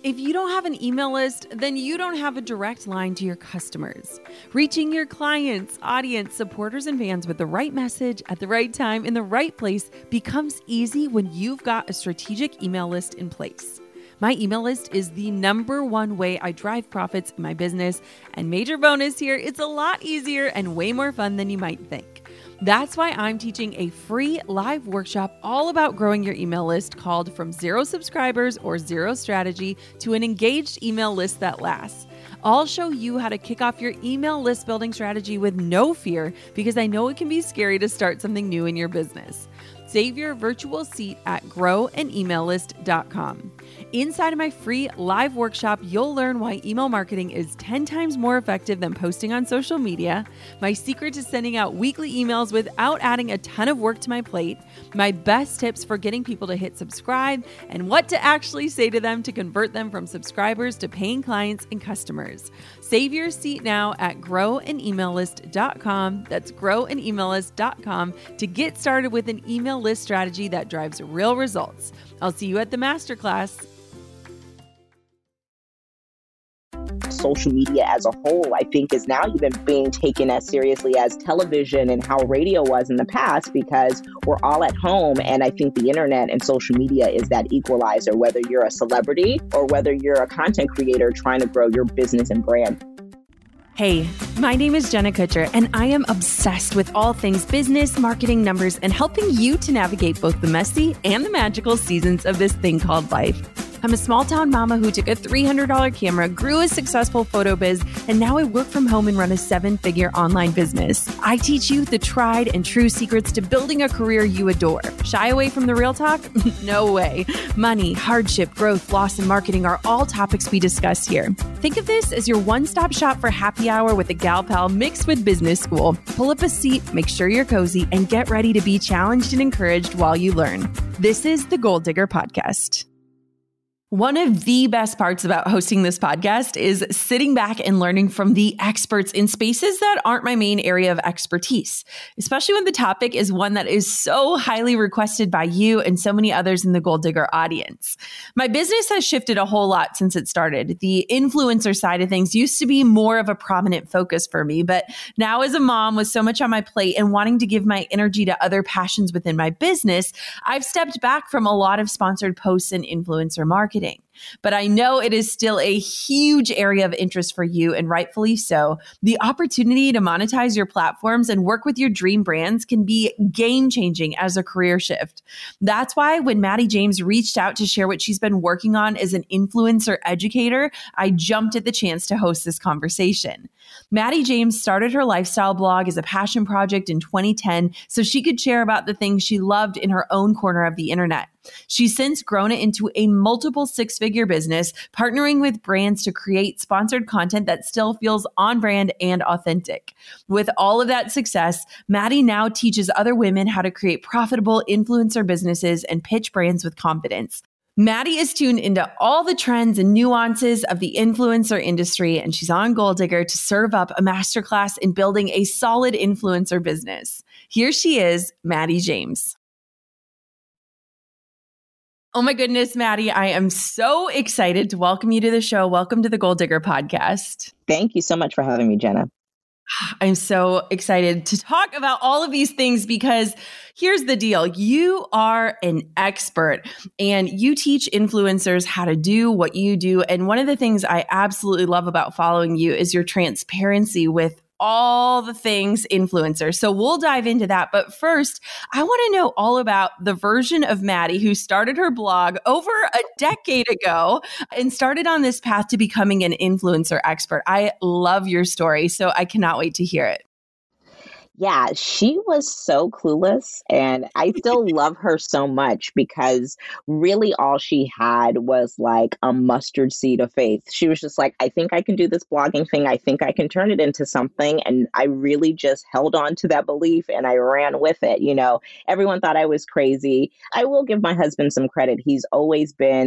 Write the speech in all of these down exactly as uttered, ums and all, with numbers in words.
If you don't have an email list, then you don't have a direct line to your customers. Reaching your clients, audience, supporters, and fans with the right message at the right time in the right place becomes easy when you've got a strategic email list in place. My email list is the number one way I drive profits in my business, and major bonus here, it's a lot easier and way more fun than you might think. That's why I'm teaching a free live workshop all about growing your email list called From Zero Subscribers or Zero Strategy to an Engaged Email List That Lasts. I'll show you how to kick off your email list building strategy with no fear, because I know it can be scary to start something new in your business. Save your virtual seat at grow an email list dot com. Inside of my free live workshop, you'll learn why email marketing is ten times more effective than posting on social media, my secret to sending out weekly emails without adding a ton of work to my plate, my best tips for getting people to hit subscribe, and what to actually say to them to convert them from subscribers to paying clients and customers. Save your seat now at grow an email list dot com. That's grow an email list dot com to get started with an email list strategy that drives real results. I'll see you at the masterclass. Social media as a whole, I think, is now even being taken as seriously as television and how radio was in the past, because we're all at home. And I think the internet and social media is that equalizer, whether you're a celebrity or whether you're a content creator trying to grow your business and brand. Hey, my name is Jenna Kutcher, and I am obsessed with all things business, marketing, numbers, and helping you to navigate both the messy and the magical seasons of this thing called life. I'm a small town mama who took a three hundred dollars camera, grew a successful photo biz, and now I work from home and run a seven-figure online business. I teach you the tried and true secrets to building a career you adore. Shy away from the real talk? No way. Money, hardship, growth, loss, and marketing are all topics we discuss here. Think of this as your one-stop shop for happy hour with a gal pal mixed with business school. Pull up a seat, make sure you're cozy, and get ready to be challenged and encouraged while you learn. This is the Goal Digger Podcast. One of the best parts about hosting this podcast is sitting back and learning from the experts in spaces that aren't my main area of expertise, especially when the topic is one that is so highly requested by you and so many others in the Goal Digger audience. My business has shifted a whole lot since it started. The influencer side of things used to be more of a prominent focus for me, but now as a mom with so much on my plate and wanting to give my energy to other passions within my business, I've stepped back from a lot of sponsored posts and influencer marketing. But I know it is still a huge area of interest for you, and rightfully so. The opportunity to monetize your platforms and work with your dream brands can be game-changing as a career shift. That's why when Maddie James reached out to share what she's been working on as an influencer educator, I jumped at the chance to host this conversation. Maddie James started her lifestyle blog as a passion project in twenty ten so she could share about the things she loved in her own corner of the internet. She's since grown it into a multiple six-figure business, partnering with brands to create sponsored content that still feels on brand and authentic. With all of that success, Maddie now teaches other women how to create profitable influencer businesses and pitch brands with confidence. Maddie is tuned into all the trends and nuances of the influencer industry, and she's on Goal Digger to serve up a masterclass in building a solid influencer business. Here she is, Maddie James. Oh my goodness, Maddie, I am so excited to welcome you to the show. Welcome to the Goal Digger Podcast. Thank you so much for having me, Jenna. I'm so excited to talk about all of these things because here's the deal. You are an expert and you teach influencers how to do what you do. And one of the things I absolutely love about following you is your transparency with all the things influencer. So we'll dive into that. But first, I want to know all about the version of Maddie who started her blog over a decade ago and started on this path to becoming an influencer expert. I love your story, so I cannot wait to hear it. Yeah, she was so clueless, and I still love her so much because really all she had was like a mustard seed of faith. She was just like, I think I can do this blogging thing. I think I can turn it into something. And I really just held on to that belief and I ran with it. You know, everyone thought I was crazy. I will give my husband some credit. He's always been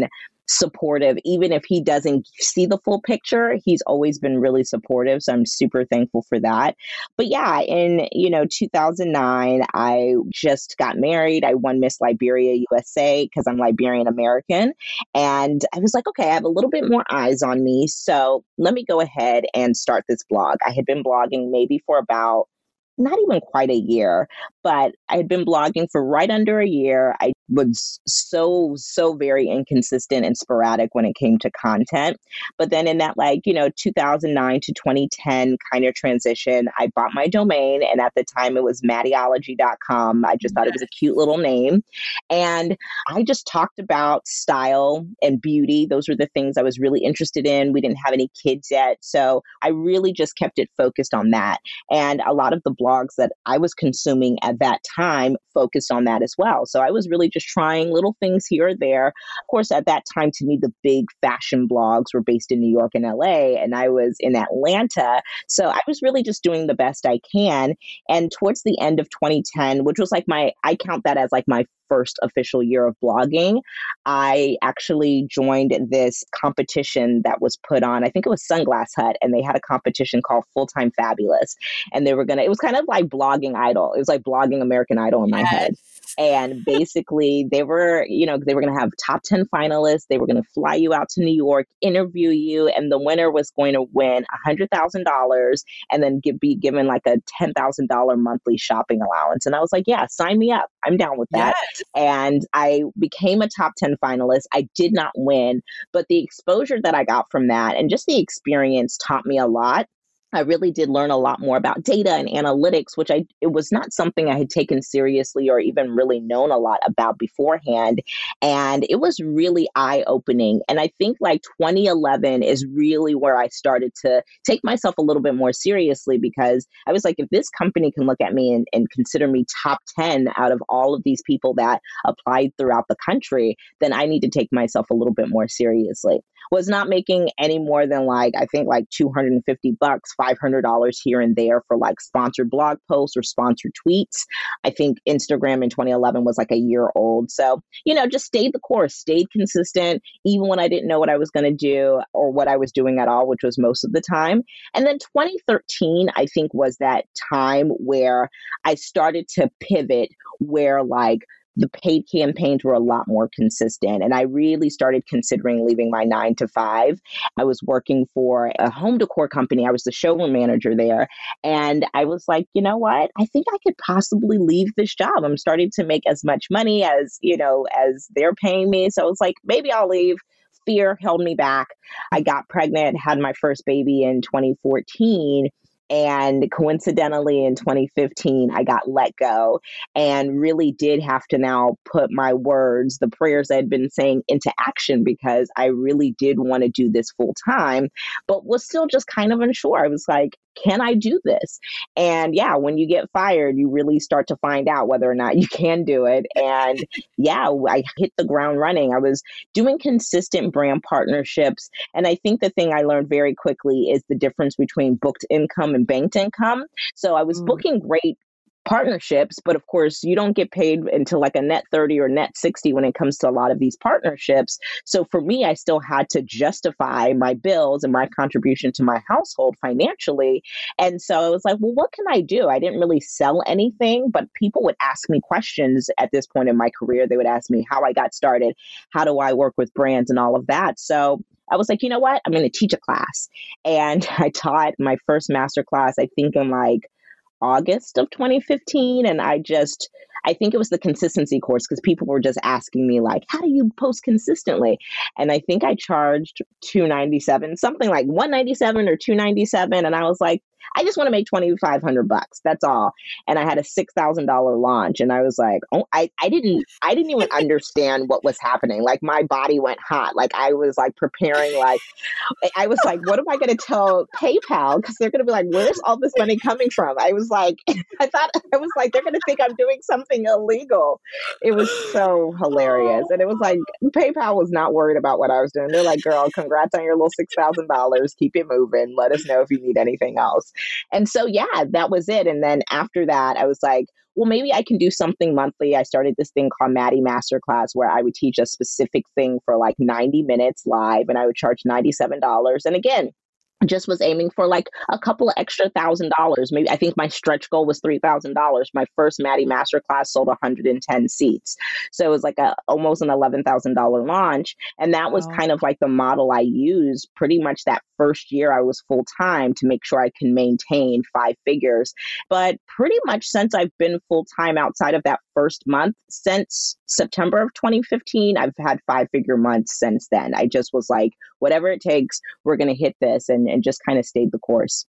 supportive. Even if he doesn't see the full picture, he's always been really supportive. So I'm super thankful for that. But yeah, in, you know, two thousand nine, I just got married. I won Miss Liberia U S A because I'm Liberian American. And I was like, okay, I have a little bit more eyes on me. So let me go ahead and start this blog. I had been blogging maybe for about not even quite a year, but I had been blogging for right under a year. I was so, so very inconsistent and sporadic when it came to content. But then in that, like, you know, two thousand nine to twenty ten kind of transition, I bought my domain. And at the time it was Mattyology dot com. I just thought it was a cute little name. And I just talked about style and beauty. Those were the things I was really interested in. We didn't have any kids yet. So I really just kept it focused on that. And a lot of the blogs that I was consuming at that time focused on that as well. So I was really just trying little things here or there. Of course, at that time, to me, the big fashion blogs were based in New York and L A, and I was in Atlanta. So I was really just doing the best I can. And towards the end of twenty ten, which was like my, I count that as like my first official year of blogging, I actually joined this competition that was put on. I think it was Sunglass Hut, and they had a competition called Full Time Fabulous. And they were going to, it was kind of like blogging Idol. It was like blogging American Idol in my Yes. head. And basically they were, you know, they were going to have top ten finalists. They were going to fly you out to New York, interview you, and the winner was going to win one hundred thousand dollars and then give, be given like a ten thousand dollars monthly shopping allowance. And I was like, yeah, sign me up. I'm down with that. Yes. And I became a top ten finalist. I did not win, but the exposure that I got from that and just the experience taught me a lot. I really did learn a lot more about data and analytics, which I it was not something I had taken seriously or even really known a lot about beforehand. And it was really eye-opening. And I think like twenty eleven is really where I started to take myself a little bit more seriously, because I was like, if this company can look at me and, and consider me top ten out of all of these people that applied throughout the country, then I need to take myself a little bit more seriously. Was not making any more than like, I think like two hundred fifty bucks, five hundred dollars here and there for like sponsored blog posts or sponsored tweets. I think Instagram in twenty eleven was like a year old. So, you know, just stayed the course, stayed consistent, even when I didn't know what I was going to do or what I was doing at all, which was most of the time. And then twenty thirteen, I think, was that time where I started to pivot, where like the paid campaigns were a lot more consistent. And I really started considering leaving my nine to five. I was working for a home decor company. I was the showroom manager there. And I was like, you know what? I think I could possibly leave this job. I'm starting to make as much money as, you know, as they're paying me. So I was like, maybe I'll leave. Fear held me back. I got pregnant, had my first baby in twenty fourteen. And coincidentally, in twenty fifteen, I got let go and really did have to now put my words, the prayers I had been saying, into action, because I really did want to do this full time, but was still just kind of unsure. I was like, can I do this? And yeah, when you get fired, you really start to find out whether or not you can do it. And yeah, I hit the ground running. I was doing consistent brand partnerships. And I think the thing I learned very quickly is the difference between booked income and banked income. So I was Mm. booking great partnerships, but of course you don't get paid until like a net thirty or net sixty when it comes to a lot of these partnerships. So for me, I still had to justify my bills and my contribution to my household financially. And so I was like, well, what can I do? I didn't really sell anything, but people would ask me questions at this point in my career. They would ask me how I got started, how do I work with brands and all of that. So I was like, you know what? I'm going to teach a class. And I taught my first master class, I think in like August of twenty fifteen. And I just, I think it was the consistency course, because people were just asking me like, how do you post consistently? And I think I charged two ninety-seven, something like one ninety-seven or two ninety-seven. And I was like, I just want to make twenty-five hundred bucks. That's all. And I had a six thousand dollars launch. And I was like, oh, I, I didn't, I didn't even understand what was happening. Like my body went hot. Like I was like preparing, like, I was like, what am I going to tell PayPal? Because they're going to be like, where's all this money coming from? I was like, I thought, I was like, they're going to think I'm doing something nothing illegal. It was so hilarious. And it was like, PayPal was not worried about what I was doing. They're like, girl, congrats on your little six thousand dollars. Keep it moving. Let us know if you need anything else. And so, yeah, that was it. And then after that, I was like, well, maybe I can do something monthly. I started this thing called Maddie Masterclass where I would teach a specific thing for like ninety minutes live and I would charge ninety-seven dollars. And again, just was aiming for like a couple of extra thousand dollars. Maybe I think my stretch goal was three thousand dollars. My first Maddie Masterclass sold one hundred ten seats. So it was like a almost an eleven thousand dollars launch. And that was Wow. kind of like the model I used pretty much that first year I was full time to make sure I can maintain five figures. But pretty much since I've been full time outside of that first month, since September of twenty fifteen, I've had five figure months since then. I just was like, whatever it takes, we're going to hit this and, and just kind of stayed the course.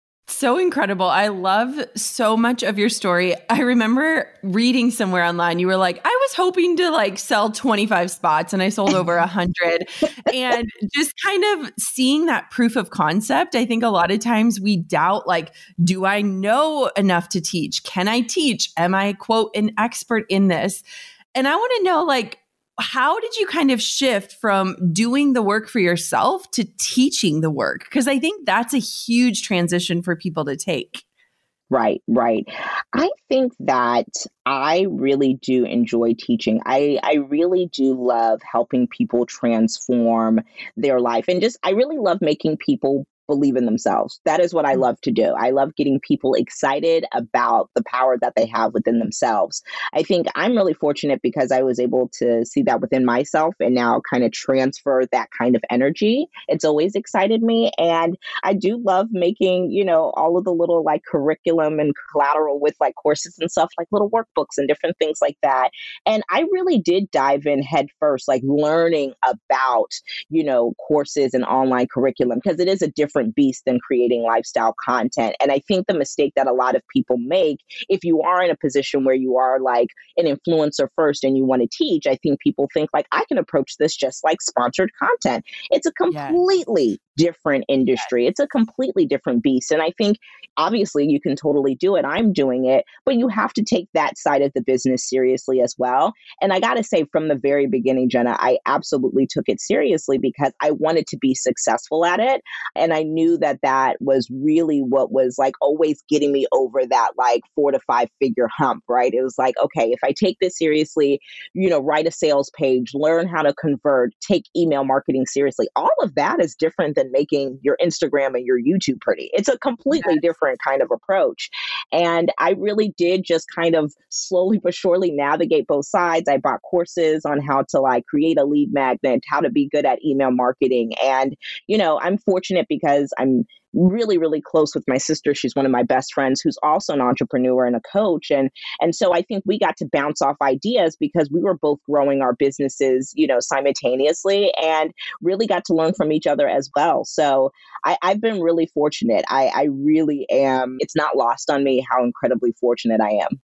So incredible. I love so much of your story. I remember reading somewhere online, you were like, I was hoping to like sell twenty-five spots and I sold over a hundred. And just kind of seeing that proof of concept, I think a lot of times we doubt, like, do I know enough to teach? Can I teach? Am I, quote, an expert in this? And I want to know, like, how did you kind of shift from doing the work for yourself to teaching the work? Because I think that's a huge transition for people to take. Right, right. I think that I really do enjoy teaching. I, I really do love helping people transform their life. And just, I really love making people believe in themselves. That is what I love to do. I love getting people excited about the power that they have within themselves. I think I'm really fortunate because I was able to see that within myself and now kind of transfer that kind of energy. It's always excited me. And I do love making, you know, all of the little like curriculum and collateral with like courses and stuff, like little workbooks and different things like that. And I really did dive in head first, like learning about, you know, courses and online curriculum, because it is a different beast than creating lifestyle content. And I think the mistake that a lot of people make, if you are in a position where you are like an influencer first and you want to teach, I think people think like, I can approach this just like sponsored content. It's a completely yes. different industry. Yes. It's a completely different beast. And I think obviously you can totally do it. I'm doing it, but you have to take that side of the business seriously as well. And I got to say from the very beginning, Jenna, I absolutely took it seriously because I wanted to be successful at it. And I knew that that was really what was like always getting me over that like four to five figure hump, right? It was like, okay, if I take this seriously, you know, write a sales page, learn how to convert, take email marketing seriously. All of that is different than making your Instagram and your YouTube pretty. It's a completely yes. different kind of approach. And I really did just kind of slowly but surely navigate both sides. I bought courses on how to like create a lead magnet, how to be good at email marketing. And, you know, I'm fortunate because I'm really, really close with my sister. She's one of my best friends who's also an entrepreneur and a coach. And, and so I think we got to bounce off ideas because we were both growing our businesses, you know, simultaneously and really got to learn from each other as well. So I, I've been really fortunate. I, I really am. It's not lost on me how incredibly fortunate I am.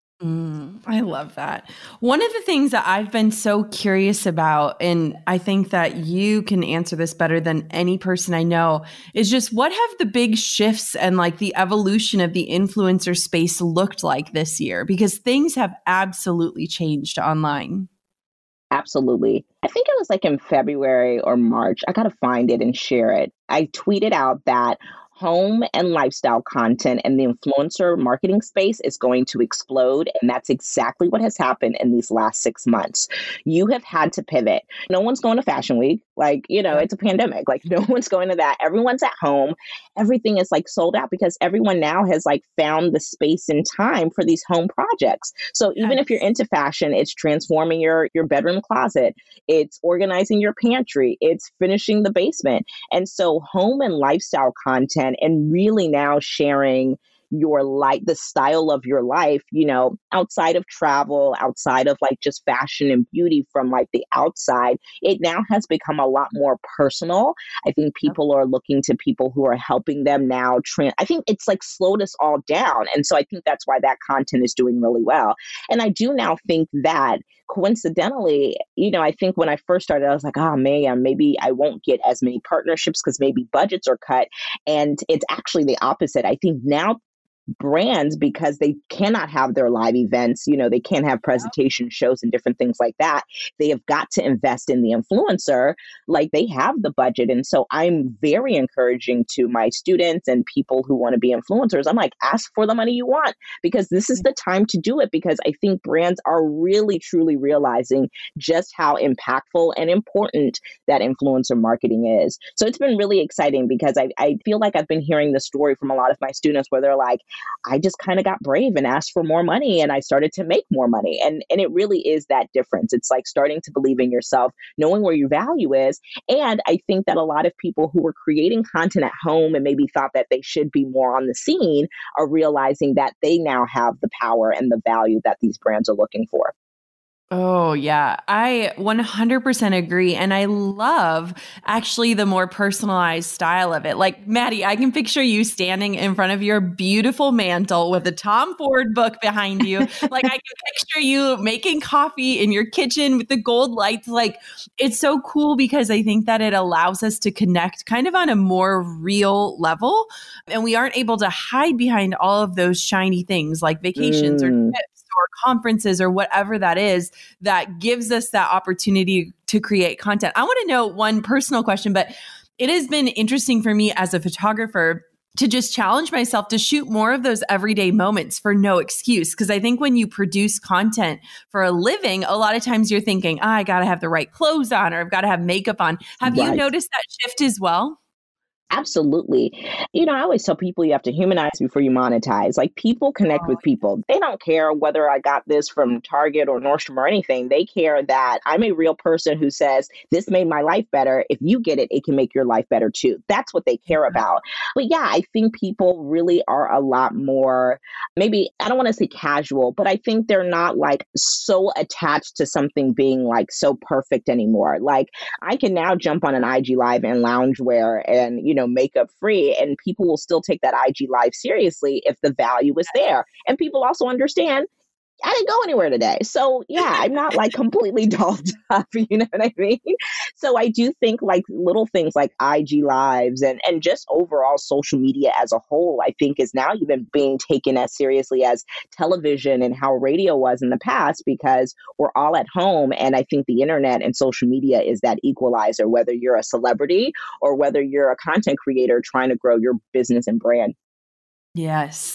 Mm, I love that. One of the things that I've been so curious about, and I think that you can answer this better than any person I know, is just what have the big shifts and like the evolution of the influencer space looked like this year? Because things have absolutely changed online. Absolutely. I think it was like in February or March. I got to find it and share it. I tweeted out that home and lifestyle content and the influencer marketing space is going to explode. And that's exactly what has happened in these last six months. You have had to pivot. No one's going to Fashion Week. Like, you know, it's a pandemic. Like no one's going to that. Everyone's at home. Everything is like sold out because everyone now has like found the space and time for these home projects. So even yes. if you're into fashion, it's transforming your, your bedroom closet. It's organizing your pantry. It's finishing the basement. And so home and lifestyle content and really now sharing your life, the style of your life, you know, outside of travel, outside of like just fashion and beauty from like the outside, it now has become a lot more personal. I think people are looking to people who are helping them now. Tra- I think it's like slowed us all down. And so I think that's why that content is doing really well. And I do now think that coincidentally, you know, I think when I first started, I was like, oh man, maybe I won't get as many partnerships because maybe budgets are cut. And it's actually the opposite. I think now brands, because they cannot have their live events, you know, they can't have presentation shows and different things like that. They have got to invest in the influencer, like they have the budget. And so I'm very encouraging to my students and people who want to be influencers. I'm like, ask for the money you want, because this is the time to do it, because I think brands are really, truly realizing just how impactful and important that influencer marketing is. So it's been really exciting, because I, I feel like I've been hearing the story from a lot of my students where they're like, I just kind of got brave and asked for more money and I started to make more money. And, and it really is that difference. It's like starting to believe in yourself, knowing where your value is. And I think that a lot of people who were creating content at home and maybe thought that they should be more on the scene are realizing that they now have the power and the value that these brands are looking for. Oh, yeah. I one hundred percent agree. And I love actually the more personalized style of it. Like, Maddie, I can picture you standing in front of your beautiful mantle with a Tom Ford book behind you. Like, I can picture you making coffee in your kitchen with the gold lights. Like, it's so cool, because I think that it allows us to connect kind of on a more real level. And we aren't able to hide behind all of those shiny things like vacations mm. or trips or conferences or whatever that is, that gives us that opportunity to create content. I want to know one personal question, but it has been interesting for me as a photographer to just challenge myself to shoot more of those everyday moments for no excuse. Because I think when you produce content for a living, a lot of times you're thinking, oh, I got to have the right clothes on, or I've got to have makeup on. Have right. you noticed that shift as well? Absolutely. You know, I always tell people you have to humanize before you monetize. Like, people connect oh. with people. They don't care whether I got this from Target or Nordstrom or anything. They care that I'm a real person who says, this made my life better. If you get it, it can make your life better too. That's what they care about. But yeah, I think people really are a lot more, maybe, I don't want to say casual, but I think they're not like so attached to something being like so perfect anymore. Like, I can now jump on an I G Live and loungewear and, you know, makeup free, and people will still take that I G Live seriously if the value is there. And people also understand, I didn't go anywhere today. So yeah, I'm not like completely dolled up, you know what I mean? So I do think like little things like I G Lives and, and just overall social media as a whole, I think is now even being taken as seriously as television and how radio was in the past, because we're all at home. And I think the internet and social media is that equalizer, whether you're a celebrity or whether you're a content creator trying to grow your business and brand. Yes.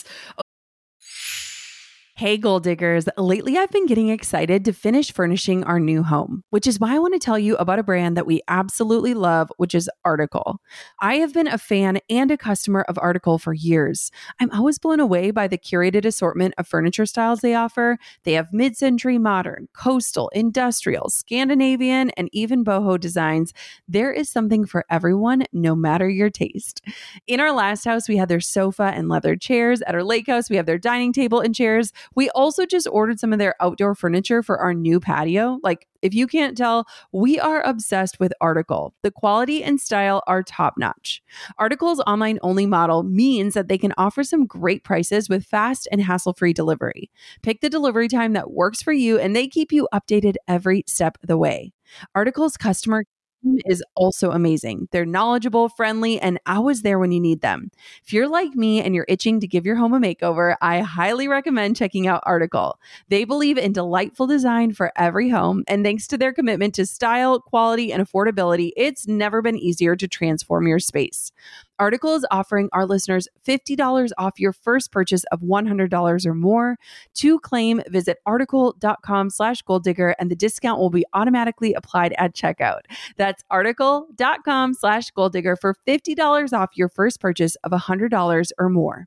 Hey, Goal Diggers. Lately, I've been getting excited to finish furnishing our new home, which is why I want to tell you about a brand that we absolutely love, which is Article. I have been a fan and a customer of Article for years. I'm always blown away by the curated assortment of furniture styles they offer. They have mid-century modern, coastal, industrial, Scandinavian, and even boho designs. There is something for everyone, no matter your taste. In our last house, we had their sofa and leather chairs. At our lake house, we have their dining table and chairs. We also just ordered some of their outdoor furniture for our new patio. Like, if you can't tell, we are obsessed with Article. The quality and style are top-notch. Article's online-only model means that they can offer some great prices with fast and hassle-free delivery. Pick the delivery time that works for you, and they keep you updated every step of the way. Article's customer is also amazing. They're knowledgeable, friendly, and always there when you need them. If you're like me and you're itching to give your home a makeover, I highly recommend checking out Article. They believe in delightful design for every home, and thanks to their commitment to style, quality, and affordability, it's never been easier to transform your space. Article is offering our listeners fifty dollars off your first purchase of one hundred dollars or more. To claim, visit article.com slash goal digger, and the discount will be automatically applied at checkout. That's article.com slash goal digger for fifty dollars off your first purchase of one hundred dollars or more.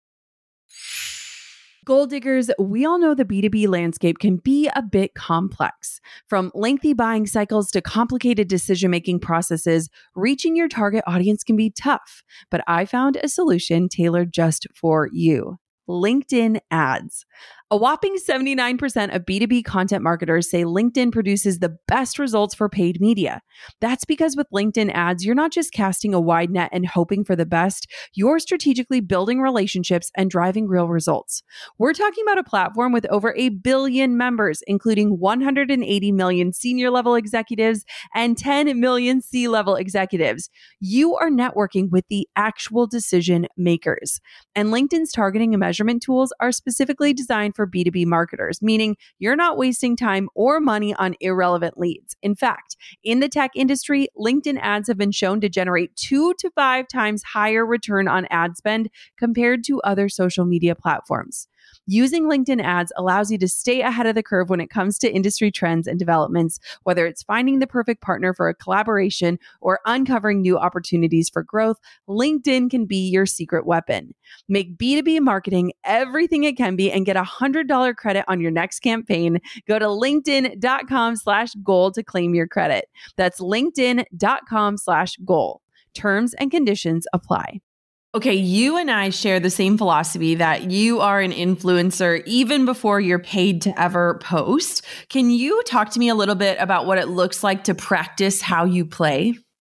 Goal Diggers, we all know the B two B landscape can be a bit complex. From lengthy buying cycles to complicated decision-making processes, reaching your target audience can be tough. But I found a solution tailored just for you. LinkedIn ads. A whopping seventy-nine percent of B two B content marketers say LinkedIn produces the best results for paid media. That's because with LinkedIn ads, you're not just casting a wide net and hoping for the best, you're strategically building relationships and driving real results. We're talking about a platform with over a billion members, including one hundred eighty million senior level executives and ten million C-level executives. You are networking with the actual decision makers. And LinkedIn's targeting and measurement tools are specifically designed for B two B marketers, meaning you're not wasting time or money on irrelevant leads. In fact, in the tech industry, LinkedIn ads have been shown to generate two to five times higher return on ad spend compared to other social media platforms. Using LinkedIn ads allows you to stay ahead of the curve when it comes to industry trends and developments, whether it's finding the perfect partner for a collaboration or uncovering new opportunities for growth. LinkedIn can be your secret weapon. Make B two B marketing everything it can be and get a one hundred dollars credit on your next campaign. Go to linkedin.com slash goal to claim your credit. That's linkedin.com slash goal. Terms and conditions apply. Okay, you and I share the same philosophy that you are an influencer even before you're paid to ever post. Can you talk to me a little bit about what it looks like to practice how you play?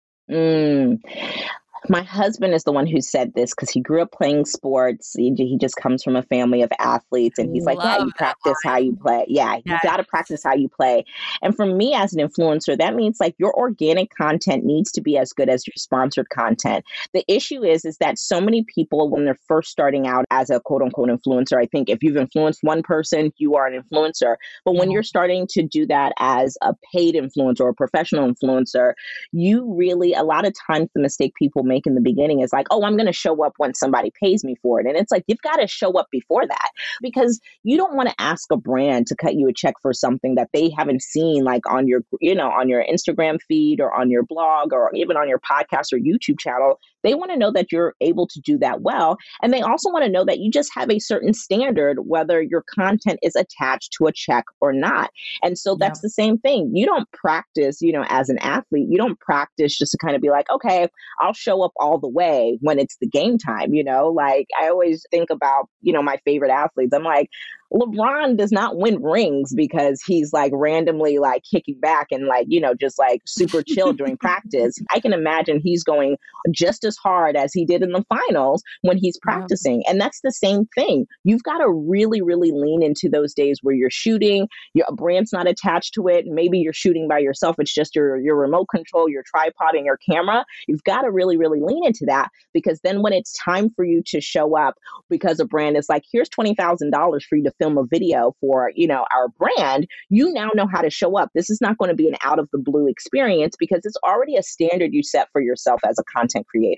Mm. My husband is the one who said this because he grew up playing sports. He, he just comes from a family of athletes. And he's like, yeah, you practice how you play. Yeah, you yes. got to practice how you play. And for me as an influencer, that means like your organic content needs to be as good as your sponsored content. The issue is, is that so many people, when they're first starting out as a quote unquote influencer, I think if you've influenced one person, you are an influencer. But when you're starting to do that as a paid influencer or a professional influencer, you really, a lot of times the mistake people make in the beginning is like, oh, I'm going to show up when somebody pays me for it. And it's like, you've got to show up before that, because you don't want to ask a brand to cut you a check for something that they haven't seen, like on your, you know, on your Instagram feed or on your blog or even on your podcast or YouTube channel. They want to know that you're able to do that well. And they also want to know that you just have a certain standard, whether your content is attached to a check or not. And so that's yeah. the same thing. You don't practice, you know, as an athlete, you don't practice just to kind of be like, okay, I'll show up all the way when it's the game time. You know, like I always think about, you know, my favorite athletes. I'm like, LeBron does not win rings because he's like randomly like kicking back and like, you know, just like super chill during practice. I can imagine he's going just as hard as he did in the finals when he's practicing. Yeah. And that's the same thing. You've got to really, really lean into those days where you're shooting, your brand's not attached to it. Maybe you're shooting by yourself. It's just your, your remote control, your tripod and your camera. You've got to really, really lean into that, because then when it's time for you to show up, because a brand is like, here's twenty thousand dollars for you to film a video for, you know, our brand, you now know how to show up. This is not going to be an out of the blue experience because it's already a standard you set for yourself as a content creator.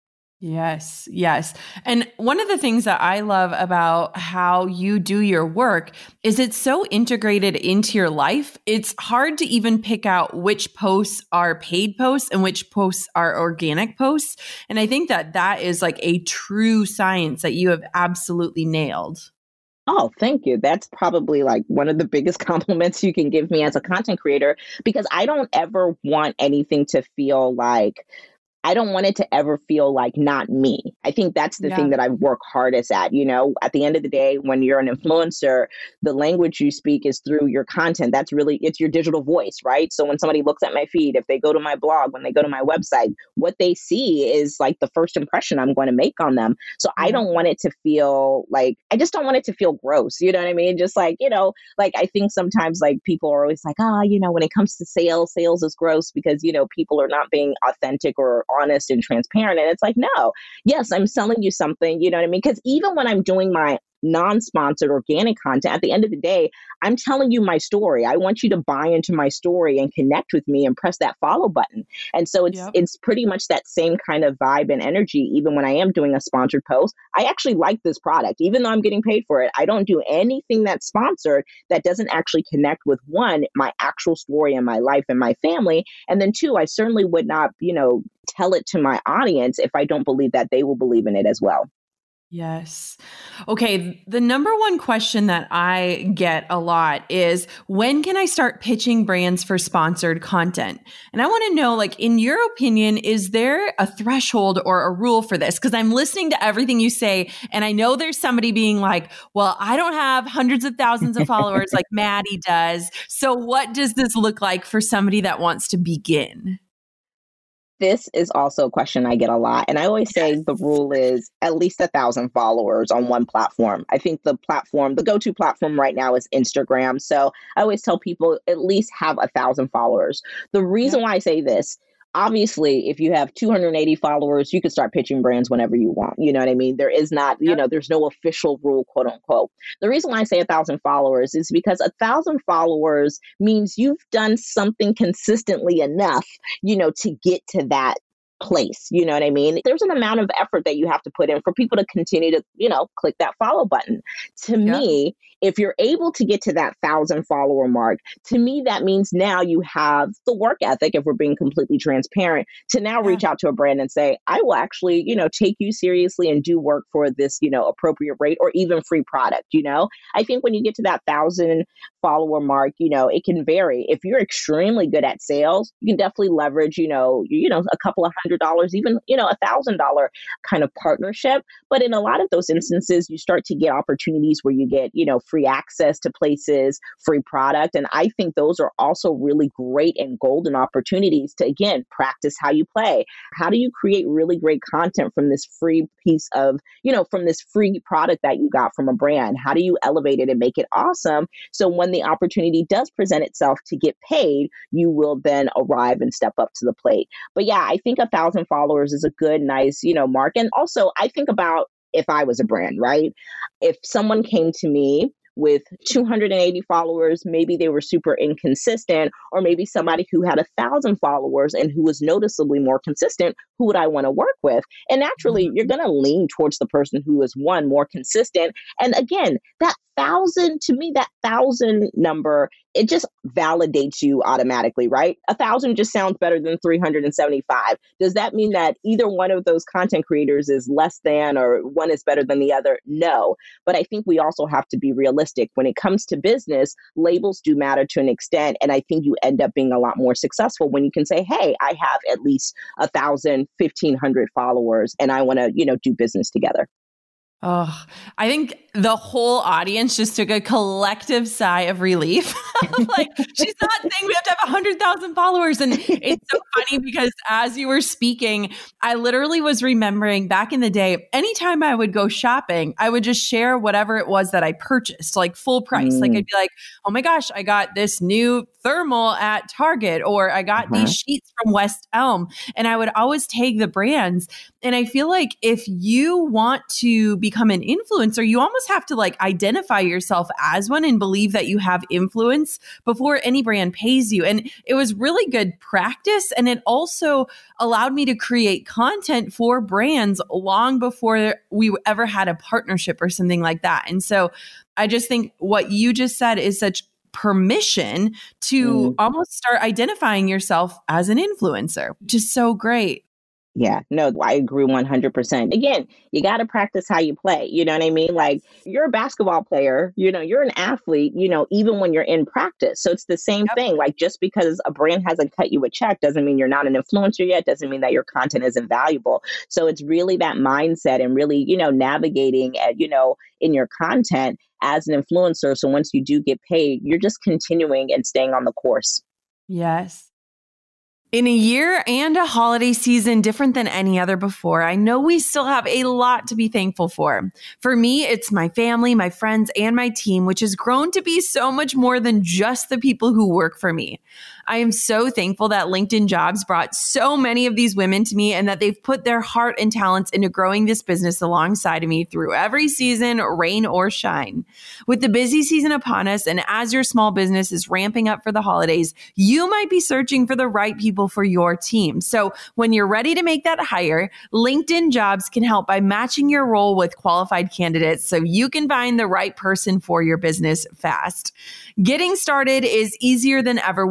Yes, yes. And one of the things that I love about how you do your work is it's so integrated into your life. It's hard to even pick out which posts are paid posts and which posts are organic posts. And I think that that is like a true science that you have absolutely nailed. Oh, thank you. That's probably like one of the biggest compliments you can give me as a content creator, because I don't ever want anything to feel like, I don't want it to ever feel like not me. I think that's the yeah. thing that I work hardest at. You know, at the end of the day, when you're an influencer, the language you speak is through your content. That's really, it's your digital voice, right? So when somebody looks at my feed, if they go to my blog, when they go to my website, what they see is like the first impression I'm going to make on them. So yeah. I don't want it to feel like, I just don't want it to feel gross. You know what I mean? Just like, you know, like I think sometimes like people are always like, ah, oh, you know, when it comes to sales, sales is gross because, you know, people are not being authentic or honest and transparent. And it's like, no, yes, I'm selling you something, you know what I mean? Because even when I'm doing my non-sponsored organic content, at the end of the day, I'm telling you my story. I want you to buy into my story and connect with me and press that follow button. And so it's yep. it's pretty much that same kind of vibe and energy. Even when I am doing a sponsored post, I actually like this product, even though I'm getting paid for it. I don't do anything that's sponsored that doesn't actually connect with, one, my actual story and my life and my family. And then two, I certainly would not, you know, tell it to my audience if I don't believe that they will believe in it as well. Yes. Okay. The number one question that I get a lot is, when can I start pitching brands for sponsored content? And I want to know, like, in your opinion, is there a threshold or a rule for this? Because I'm listening to everything you say, and I know there's somebody being like, well, I don't have hundreds of thousands of followers like Maddie does. So what does this look like for somebody that wants to begin? This is also a question I get a lot. And I always say the rule is at least a thousand followers on one platform. I think the platform, the go-to platform right now is Instagram. So I always tell people at least have a thousand followers. The reason why I say this, obviously, if you have two hundred eighty followers, you can start pitching brands whenever you want. You know what I mean? There is not, you know, there's no official rule, quote unquote. The reason why I say a thousand followers is because a thousand followers means you've done something consistently enough, you know, to get to that place. You know what I mean? There's an amount of effort that you have to put in for people to continue to, you know, click that follow button. To yeah. me, if you're able to get to that thousand follower mark, to me, that means now you have the work ethic, if we're being completely transparent, to now yeah. reach out to a brand and say, I will actually, you know, take you seriously and do work for this, you know, appropriate rate or even free product. You know, I think when you get to that thousand follower mark, you know, it can vary. If you're extremely good at sales, you can definitely leverage, you know, you know, a couple of hundred dollars, even, you know, a thousand dollar kind of partnership. But in a lot of those instances, you start to get opportunities where you get, you know, free access to places, free product. And I think those are also really great and golden opportunities to, again, practice how you play. How do you create really great content from this free piece of, you know, from this free product that you got from a brand? How do you elevate it and make it awesome? So when the opportunity does present itself to get paid, you will then arrive and step up to the plate. But yeah, I think a thousand followers is a good, nice, you know, mark. And also I think about if I was a brand, right? If someone came to me with two hundred eighty followers, maybe they were super inconsistent, or maybe somebody who had a thousand followers and who was noticeably more consistent, who would I want to work with? And naturally, you're going to lean towards the person who is, one, more consistent. And again, that thousand, to me, that thousand number, it just validates you automatically, right? A thousand just sounds better than three hundred seventy-five. Does that mean that either one of those content creators is less than, or one is better than the other? No. But I think we also have to be realistic. When it comes to business, labels do matter to an extent. And I think you end up being a lot more successful when you can say, hey, I have at least a thousand, fifteen hundred followers, and I want to, you know, do business together. Oh, I think the whole audience just took a collective sigh of relief. Like, she's not saying we have to have one hundred thousand followers. And it's so funny because as you were speaking, I literally was remembering back in the day, anytime I would go shopping, I would just share whatever it was that I purchased, like full price. Mm. Like, I'd be like, oh my gosh, I got this new thermal at Target, or I got uh-huh. these sheets from West Elm. And I would always tag the brands. And I feel like if you want to become an influencer, you almost have to like identify yourself as one and believe that you have influence before any brand pays you. And it was really good practice. And it also allowed me to create content for brands long before we ever had a partnership or something like that. And so I just think what you just said is such permission to mm. almost start identifying yourself as an influencer, which is so great. Yeah, no, I agree one hundred percent. Again, you got to practice how you play. You know what I mean? Like, you're a basketball player, you know, you're an athlete, you know, even when you're in practice. So it's the same yep. thing. Like, just because a brand hasn't cut you a check doesn't mean you're not an influencer yet, doesn't mean that your content isn't valuable. So it's really that mindset and really, you know, navigating, at, you know, in your content as an influencer. So once you do get paid, you're just continuing and staying on the course. Yes. In a year and a holiday season different than any other before, I know we still have a lot to be thankful for. For me, it's my family, my friends, and my team, which has grown to be so much more than just the people who work for me. I am so thankful that LinkedIn Jobs brought so many of these women to me and that they've put their heart and talents into growing this business alongside of me through every season, rain or shine. With the busy season upon us, and as your small business is ramping up for the holidays, you might be searching for the right people for your team. So when you're ready to make that hire, LinkedIn Jobs can help by matching your role with qualified candidates so you can find the right person for your business fast. Getting started is easier than ever with new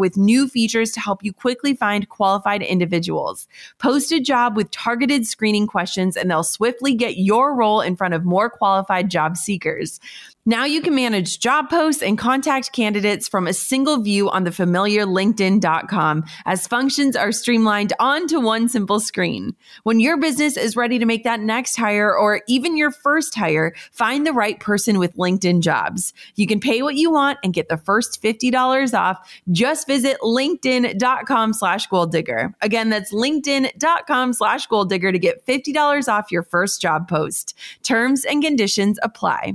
new features to help you quickly find qualified individuals. Post a job with targeted screening questions, and they'll swiftly get your role in front of more qualified job seekers. Now you can manage job posts and contact candidates from a single view on the familiar LinkedIn dot com, as functions are streamlined onto one simple screen. When your business is ready to make that next hire or even your first hire, find the right person with LinkedIn Jobs. You can pay what you want and get the first fifty dollars off. Just visit LinkedIn dot com slash goal digger. Again, that's LinkedIn dot com slash goal digger to get fifty dollars off your first job post. Terms and conditions apply.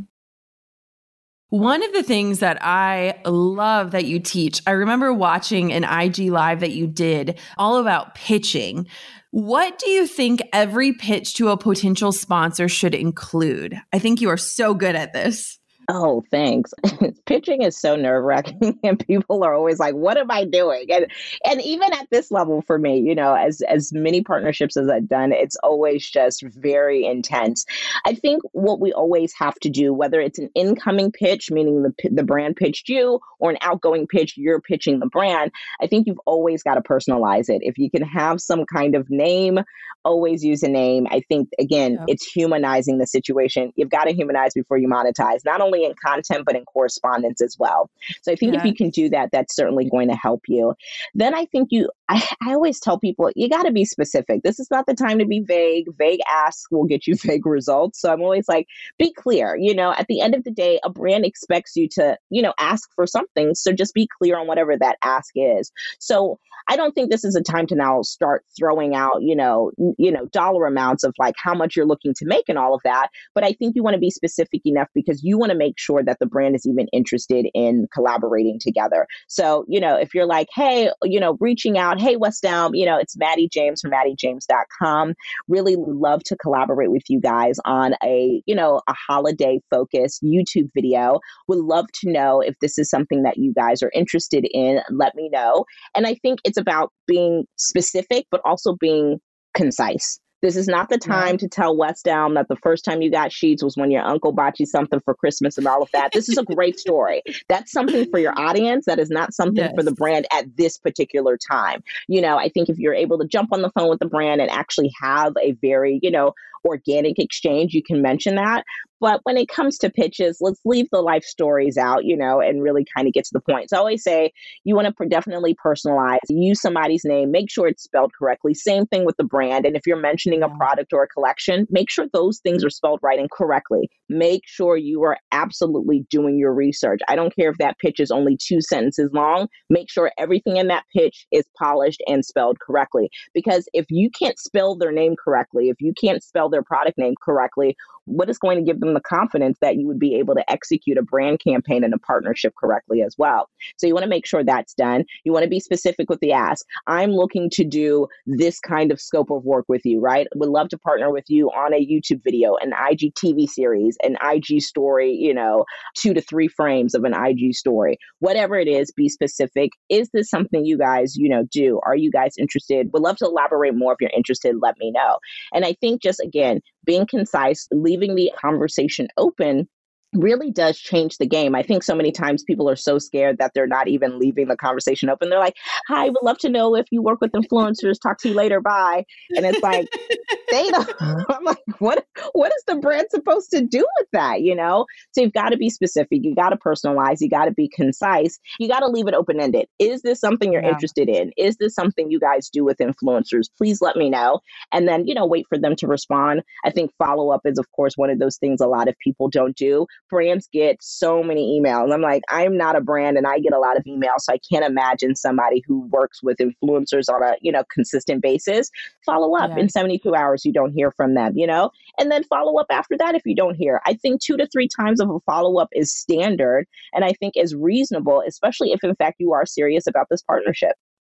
One of the things that I love that you teach, I remember watching an I G live that you did all about pitching. What do you think every pitch to a potential sponsor should include? I think you are so good at this. Oh, thanks. Pitching is so nerve-wracking, and people are always like, what am I doing? And and even at this level for me, you know, as as many partnerships as I've done, it's always just very intense. I think what we always have to do, whether it's an incoming pitch, meaning the the brand pitched you, or an outgoing pitch, you're pitching the brand, I think you've always got to personalize it. If you can have some kind of name, always use a name. I think, again, yep. It's humanizing the situation. You've got to humanize before you monetize, not only in content, but in correspondence as well. So I think yes. if you can do that, that's certainly going to help you. Then I think you, I, I always tell people, you got to be specific. This is not the time to be vague. Vague asks will get you vague results. So I'm always like, be clear. You know, at the end of the day, a brand expects you to, you know, ask for something. So just be clear on whatever that ask is. So I don't think this is a time to now start throwing out, you know, n- you know, dollar amounts of like how much you're looking to make and all of that. But I think you want to be specific enough because you want to make sure that the brand is even interested in collaborating together. So, you know, if you're like, hey, you know, reaching out, hey, West Elm, you know, it's Maddie James from Maddie James dot com. Really love to collaborate with you guys on a, you know, a holiday focused YouTube video. Would love to know if this is something that you guys are interested in. Let me know. And I think it's about being specific, but also being concise. This is not the time to tell West Elm that the first time you got sheets was when your uncle bought you something for Christmas and all of that. This is a great story. That's something for your audience. That is not something yes. for the brand at this particular time. You know, I think if you're able to jump on the phone with the brand and actually have a very, you know, organic exchange, you can mention that. But when it comes to pitches, let's leave the life stories out, you know, and really kind of get to the point. So I always say you want to definitely personalize, use somebody's name, make sure it's spelled correctly. Same thing with the brand. And if you're mentioning a product or a collection, make sure those things are spelled right and correctly. Make sure you are absolutely doing your research. I don't care if that pitch is only two sentences long. Make sure everything in that pitch is polished and spelled correctly. Because if you can't spell their name correctly, if you can't spell their product name correctly, what is going to give them the confidence that you would be able to execute a brand campaign and a partnership correctly as well? So you want to make sure that's done. You want to be specific with the ask. I'm looking to do this kind of scope of work with you, right? Would love to partner with you on a YouTube video, an I G T V series, an I G story, you know, two to three frames of an I G story. Whatever it is, be specific. Is this something you guys, you know, do? Are you guys interested? Would love to elaborate more. If you're interested, let me know. And I think just, again, being concise, leaving the conversation open really does change the game. I think so many times people are so scared that they're not even leaving the conversation open. They're like, hi, would love to know if you work with influencers. Talk to you later. Bye. And it's like, they don't. I'm like, what, what is the brand supposed to do with that? You know? So you've got to be specific. You got to personalize. You got to be concise. You got to leave it open-ended. Is this something you're yeah. interested in? Is this something you guys do with influencers? Please let me know. And then, you know, wait for them to respond. I think follow-up is, of course, one of those things a lot of people don't do. Brands get so many emails. I'm like, I'm not a brand and I get a lot of emails. So I can't imagine somebody who works with influencers on a, you know, consistent basis. Follow up yeah. in seventy-two hours, you don't hear from them, you know, and then follow up after that if you don't hear. I think two to three times of a follow-up is standard and I think is reasonable, especially if in fact you are serious about this partnership.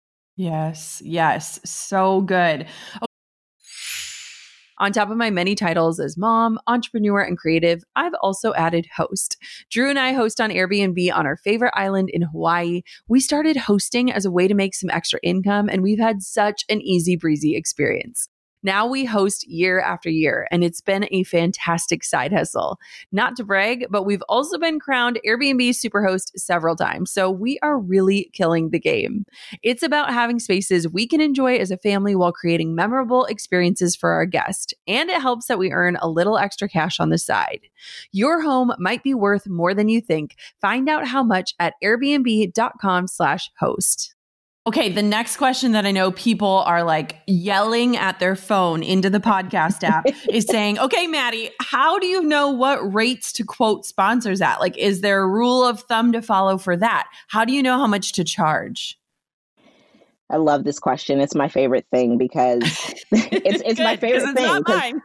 Yes, yes. So good. On top of my many titles as mom, entrepreneur, and creative, I've also added host. Drew and I host on Airbnb on our favorite island in Hawaii. We started hosting as a way to make some extra income, and we've had such an easy breezy experience. Now we host year after year, and it's been a fantastic side hustle. Not to brag, but we've also been crowned Airbnb Superhost several times, so we are really killing the game. It's about having spaces we can enjoy as a family while creating memorable experiences for our guests, and it helps that we earn a little extra cash on the side. Your home might be worth more than you think. Find out how much at airbnb.com slash host. Okay, the next question that I know people are like yelling at their phone into the podcast app is saying, okay, Maddie, how do you know what rates to quote sponsors at? Like, is there a rule of thumb to follow for that? How do you know how much to charge? I love this question. It's my favorite thing because it's it's Good, my favorite it's thing. Not mine.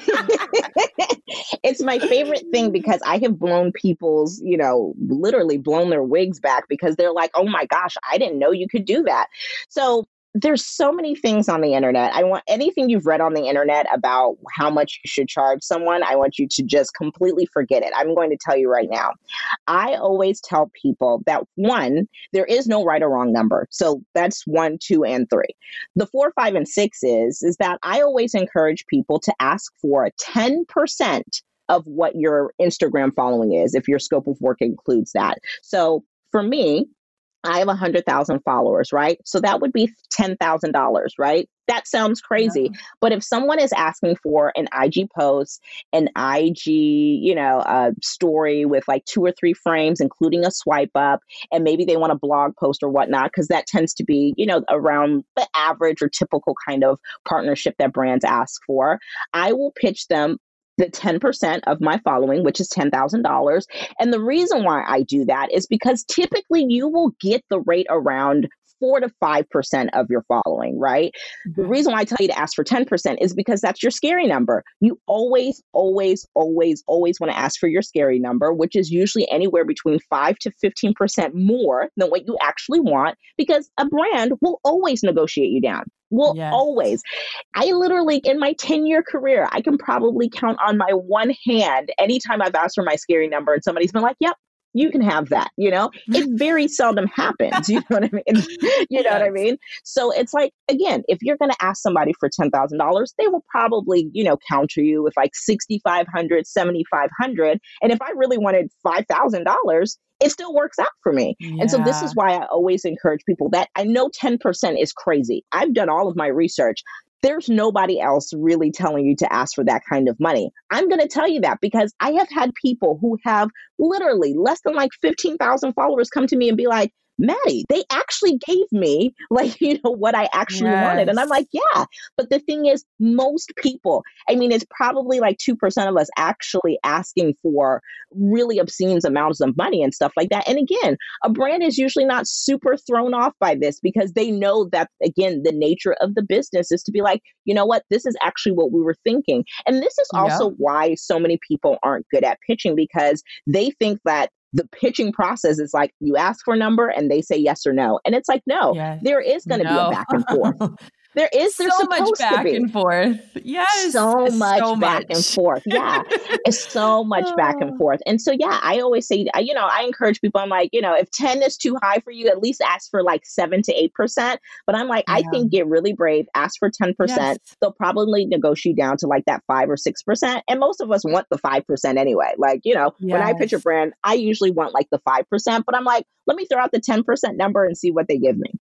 It's my favorite thing because I have blown people's, you know, literally blown their wigs back because they're like, oh my gosh, I didn't know you could do that. So there's so many things on the internet. I want anything you've read on the internet about how much you should charge someone, I want you to just completely forget it. I'm going to tell you right now. I always tell people that one, there is no right or wrong number. So that's one, two, and three. The four, five, and six is, is that I always encourage people to ask for ten percent of what your Instagram following is, if your scope of work includes that. So for me, I have one hundred thousand followers, right? So that would be ten thousand dollars, right? That sounds crazy. Yeah. But if someone is asking for an I G post, an I G, you know, a story with like two or three frames, including a swipe up, and maybe they want a blog post or whatnot, because that tends to be, you know, around the average or typical kind of partnership that brands ask for, I will pitch them the ten percent of my following, which is ten thousand dollars. And the reason why I do that is because typically you will get the rate around four to five percent of your following, right? Mm-hmm. The reason why I tell you to ask for ten percent is because that's your scary number. You always, always, always, always want to ask for your scary number, which is usually anywhere between five to fifteen percent more than what you actually want, because a brand will always negotiate you down. Will yes. always. I literally, in my ten-year career, I can probably count on my one hand anytime I've asked for my scary number and somebody's been like, yep, you can have that. You know, it very seldom happens. You know what I mean? You know yes. what I mean? So it's like, again, if you're going to ask somebody for ten thousand dollars, they will probably, you know, counter you with like sixty-five hundred dollars, seventy-five hundred dollars. And if I really wanted five thousand dollars, it still works out for me. Yeah. And so this is why I always encourage people that I know ten percent is crazy. I've done all of my research. There's nobody else really telling you to ask for that kind of money. I'm going to tell you that because I have had people who have literally less than like fifteen thousand followers come to me and be like, Maddie, they actually gave me like, you know, what I actually yes. wanted. And I'm like, yeah. But the thing is, most people, I mean, it's probably like two percent of us actually asking for really obscene amounts of money and stuff like that. And again, a brand is usually not super thrown off by this because they know that, again, the nature of the business is to be like, you know what, this is actually what we were thinking. And this is also yeah. why so many people aren't good at pitching, because they think that the pitching process is like you ask for a number and they say yes or no. And it's like, no, yes. there is going to no. be a back and forth. There is, there's so much back to be. and forth. Yes. So much so back much. and forth. Yeah. It's so much back and forth. And so, yeah, I always say, you know, I encourage people, I'm like, you know, if ten is too high for you, at least ask for like seven to eight percent. But I'm like, yeah. I think get really brave, ask for ten percent. Yes. They'll probably negotiate down to like that five or six percent. And most of us want the five percent anyway. Like, you know, yes. when I pitch a brand, I usually want like the five percent, but I'm like, let me throw out the ten percent number and see what they give me.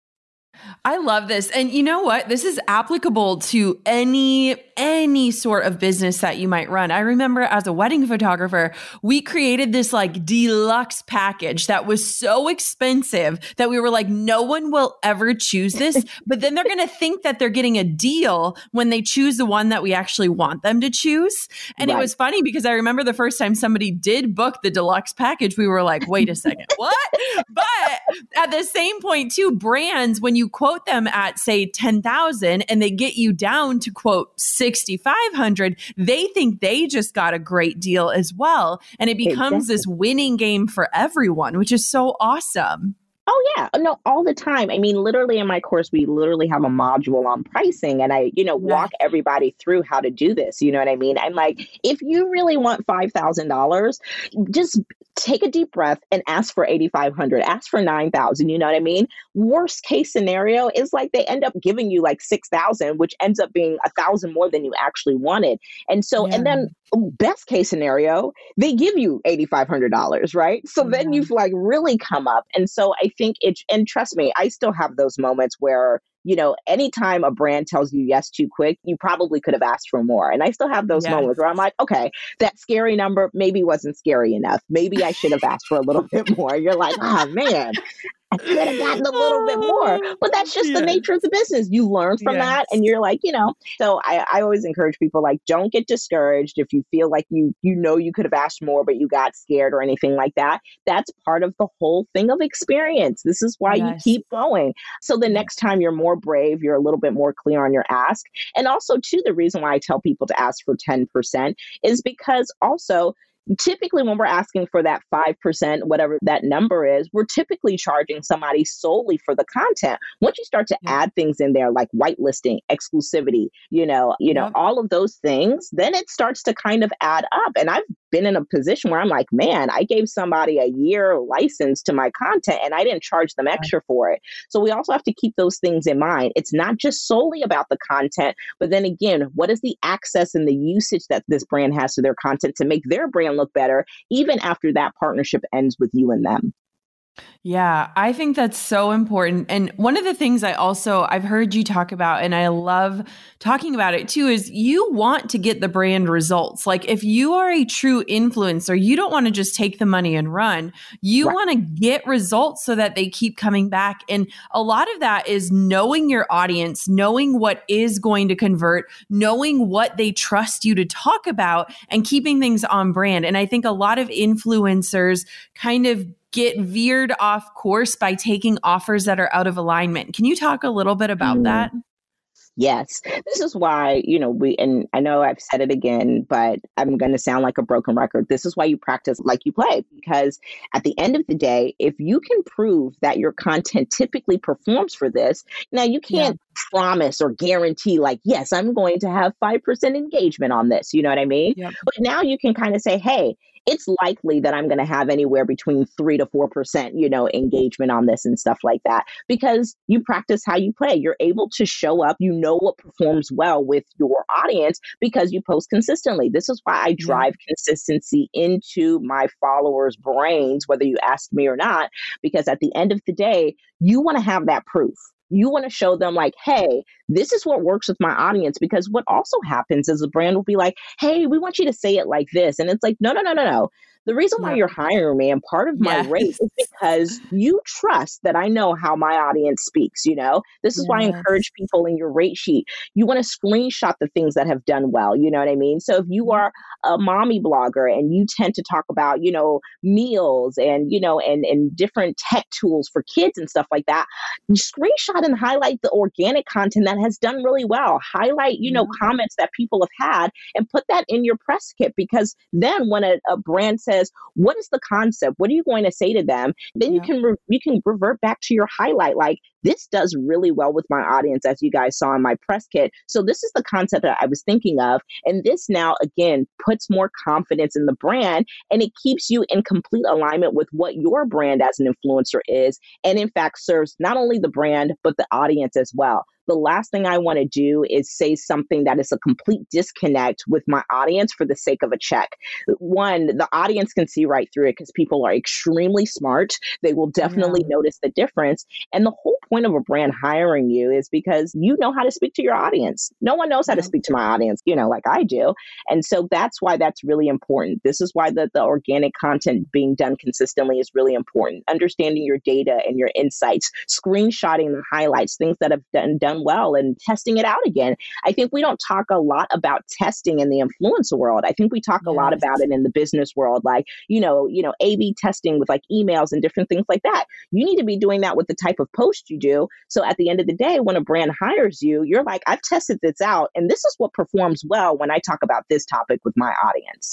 I love this. And you know what? This is applicable to any, any sort of business that you might run. I remember as a wedding photographer, we created this like deluxe package that was so expensive that we were like, no one will ever choose this, but then they're going to think that they're getting a deal when they choose the one that we actually want them to choose. And right. it was funny because I remember the first time somebody did book the deluxe package, we were like, wait a second, what? But at the same point too, brands, when you quote them at say ten thousand and they get you down to quote sixty-five hundred, they think they just got a great deal as well. And it becomes exactly. this winning game for everyone, which is so awesome. Oh yeah, no, all the time. I mean, literally in my course, we literally have a module on pricing, and I, you know, Yeah. walk everybody through how to do this. You know what I mean? I'm like, if you really want five thousand dollars, just take a deep breath and ask for eighty five hundred. Ask for nine thousand. You know what I mean? Worst case scenario is like they end up giving you like six thousand, which ends up being a thousand more than you actually wanted. And so, Yeah. and then best case scenario, they give you eighty five hundred dollars, right? So then Yeah. you've like really come up. And so I think it, and trust me, I still have those moments where, you know, anytime a brand tells you yes too quick, you probably could have asked for more. And I still have those Yes. moments where I'm like, okay, that scary number maybe wasn't scary enough. Maybe I should have asked for a little bit more. You're like, oh man, I could have gotten a little bit more, but that's just the Yes. nature of the business. You learn from that, Yes. and you're like, you know. So I, I always encourage people, like, don't get discouraged if you feel like you you know you could have asked more, but you got scared or anything like that. That's part of the whole thing of experience. This is why you Yes. keep going. So the Yes. next time you're more brave, you're a little bit more clear on your ask. And also, too, the reason why I tell people to ask for ten percent is because also, typically when we're asking for that five percent, whatever that number is, we're typically charging somebody solely for the content. Once you start to Yep. add things in there like whitelisting, exclusivity, you know, you know, Yep. all of those things, then it starts to kind of add up. And I've been in a position where I'm like, man, I gave somebody a year license to my content and I didn't charge them extra for it. So we also have to keep those things in mind. It's not just solely about the content, but then again, what is the access and the usage that this brand has to their content to make their brand look better, even after that partnership ends with you and them? Yeah, I think that's so important. And one of the things I also I've heard you talk about, and I love talking about it too, is you want to get the brand results. Like if you are a true influencer, you don't want to just take the money and run. You Right. want to get results so that they keep coming back. And a lot of that is knowing your audience, knowing what is going to convert, knowing what they trust you to talk about, and keeping things on brand. And I think a lot of influencers kind of get veered off course by taking offers that are out of alignment. Can you talk a little bit about Mm. that? Yes. This is why, you know, we, and I know I've said it again, but I'm going to sound like a broken record. This is why you practice like you play, because at the end of the day, if you can prove that your content typically performs for this, now you Yeah. can't promise or guarantee, like, yes, I'm going to have five percent engagement on this. You know what I mean? Yep. But now you can kind of say, hey, it's likely that I'm going to have anywhere between three to four percent, you know, engagement on this and stuff like that, because you practice how you play. You're able to show up. You know what performs well with your audience because you post consistently. This is why I Yeah. drive consistency into my followers' brains, whether you ask me or not, because at the end of the day, you want to have that proof. You want to show them like, hey, this is what works with my audience. Because what also happens is the brand will be like, hey, we want you to say it like this. And it's like, no, no, no, no, no. The reason why Yep. you're hiring me and part of my rate Yes. is because you trust that I know how my audience speaks. You know, this is why I Yes. encourage people in your rate sheet. You want to screenshot the things that have done well. You know what I mean? So if you Yep. are a mommy blogger and you tend to talk about, you know, meals and, you know, and, and different tech tools for kids and stuff like that, screenshot and highlight the organic content that has done really well. Highlight, you know, Yep. comments that people have had and put that in your press kit, because then when a, a brand says, what is the concept? What are you going to say to them? Then you Yep. can re- you can revert back to your highlight, like, this does really well with my audience, as you guys saw in my press kit. So this is the concept that I was thinking of. And this now, again, puts more confidence in the brand, and it keeps you in complete alignment with what your brand as an influencer is. And in fact, serves not only the brand, but the audience as well. The last thing I want to do is say something that is a complete disconnect with my audience for the sake of a check. One, the audience can see right through it because people are extremely smart. They will definitely Yeah. notice the difference. And the whole point of a brand hiring you is because you know how to speak to your audience. No one knows how to Yep. speak to my audience, you know, like I do. And so that's why that's really important. This is why the, the organic content being done consistently is really important. Understanding your data and your insights, screenshotting the highlights, things that have done, done well, and testing it out again. I think we don't talk a lot about testing in the influencer world. I think we talk a lot Yes. about it in the business world, like, you know, you know, A B testing with like emails and different things like that. You need to be doing that with the type of post you do. So at the end of the day, when a brand hires you, you're like, I've tested this out, and this is what performs well when I talk about this topic with my audience.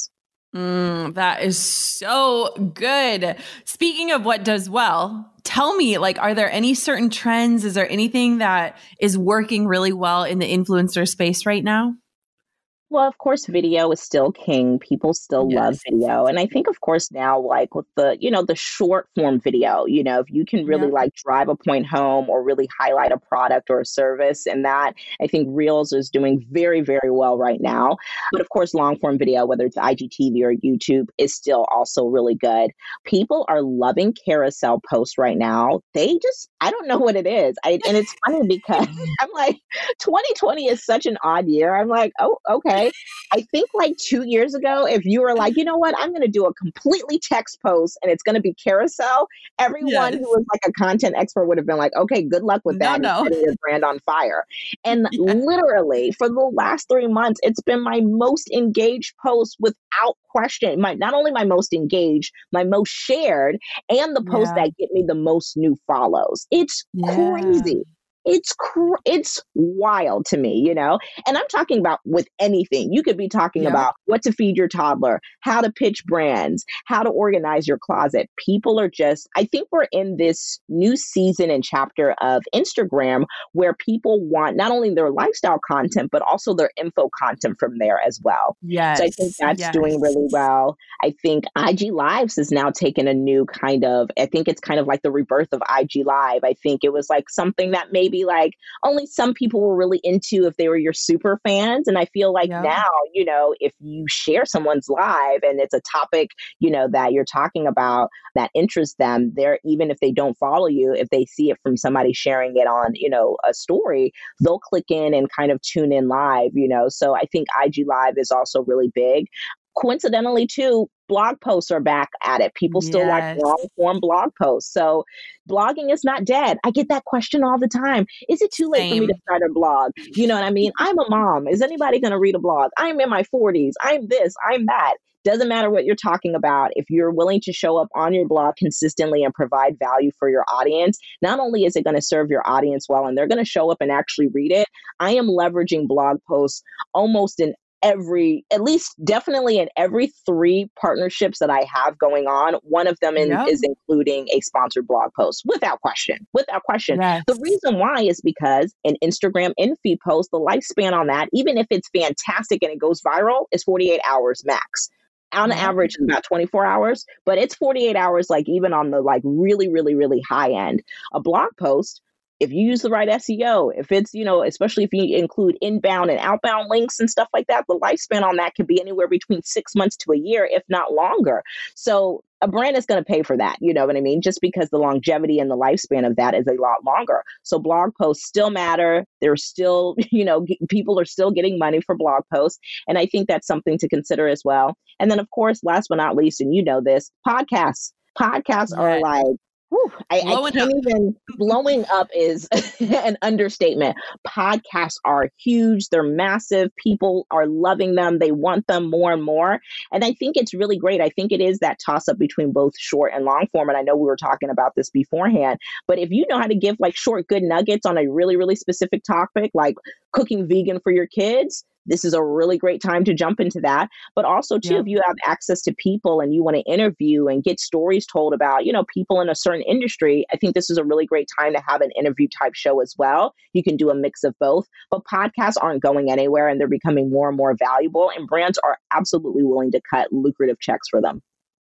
Mm, that is so good. Speaking of what does well, tell me, like, are there any certain trends? Is there anything that is working really well in the influencer space right now? Well, of course, video is still king. People still love Yes. video. And I think, of course, now, like with the, you know, the short form video, you know, if you can really Yep. like drive a point home or really highlight a product or a service, and that I think Reels is doing very, very well right now. But of course, long form video, whether it's I G T V or YouTube, is still also really good. People are loving carousel posts right now. They just, I don't know what it is. I, and it's funny because I'm like, twenty twenty is such an odd year. I'm like, oh, okay. I think like two years ago, if you were like, you know what, I'm going to do a completely text post and it's going to be carousel, everyone who Yes. was like a content expert would have been like, okay, good luck with No, that and no. setting your brand on fire. And Yeah. literally for the last three months, it's been my most engaged post without question. My, not only my most engaged, my most shared, and the post Yeah. that get me the most new follows. It's Yeah. crazy. It's cr- it's wild to me, you know? And I'm talking about with anything. You could be talking Yeah. about what to feed your toddler, how to pitch brands, how to organize your closet. People are just, I think we're in this new season and chapter of Instagram where people want not only their lifestyle content, but also their info content from there as well. So I think Yes. that's doing Yes. really well. I think I G Lives has now taken a new kind of, I think it's kind of like the rebirth of I G Live. I think it was like something that maybe like only some people were really into if they were your super fans. And I feel like Yep. now, you know, if you share someone's live and it's a topic, you know, that you're talking about that interests them, they're, even if they don't follow you, if they see it from somebody sharing it on, you know, a story, they'll click in and kind of tune in live, you know. So I think I G Live is also really big. Coincidentally, too, blog posts are back at it. People still like Yes. long form blog posts. So blogging is not dead. I get that question all the time. Is it too late for me to Same. start a blog? You know what I mean? I'm a mom. Is anybody going to read a blog? I'm in my forties. I'm this, I'm that. Doesn't matter what you're talking about. If you're willing to show up on your blog consistently and provide value for your audience, not only is it going to serve your audience well and they're going to show up and actually read it, I am leveraging blog posts almost in every, at least definitely in every three partnerships that I have going on. One of them in, Yep. is including a sponsored blog post without question, without question. Yes. The reason why is because an Instagram in-feed post, the lifespan on that, even if it's fantastic and it goes viral, is forty-eight hours max. On Yep. average, it's about twenty-four hours, but it's forty-eight hours, like even on the like really, really, really high end. A blog post, if you use the right S E O, if it's, you know, especially if you include inbound and outbound links and stuff like that, the lifespan on that could be anywhere between six months to a year, if not longer. So a brand is going to pay for that. You know what I mean? Just because the longevity and the lifespan of that is a lot longer. So blog posts still matter. They're still, you know, g- people are still getting money for blog posts. And I think that's something to consider as well. And then, of course, last but not least, and you know this, podcasts. Podcasts are Yes. like, whew, I, I Blowing can't up. even, blowing up is an understatement. Podcasts are huge. They're massive. People are loving them. They want them more and more. And I think it's really great. I think it is that toss up between both short and long form. And I know we were talking about this beforehand, but if you know how to give like short, good nuggets on a really, really specific topic, like cooking vegan for your kids, this is a really great time to jump into that. But also, too, Yep. if you have access to people and you want to interview and get stories told about, you know, people in a certain industry, I think this is a really great time to have an interview type show as well. You can do a mix of both. But podcasts aren't going anywhere and they're becoming more and more valuable. And brands are absolutely willing to cut lucrative checks for them.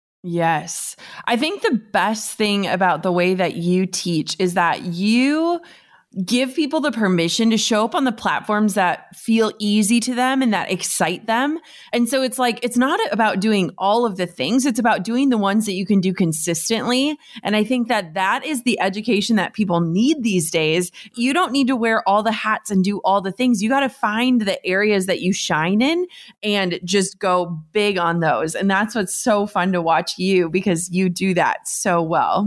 Yes. I think the best thing about the way that you teach is that you give people the permission to show up on the platforms that feel easy to them and that excite them. And so it's like, it's not about doing all of the things. It's about doing the ones that you can do consistently. And I think that that is the education that people need these days. You don't need to wear all the hats and do all the things. You got to find the areas that you shine in and just go big on those. And that's what's so fun to watch you, because you do that so well.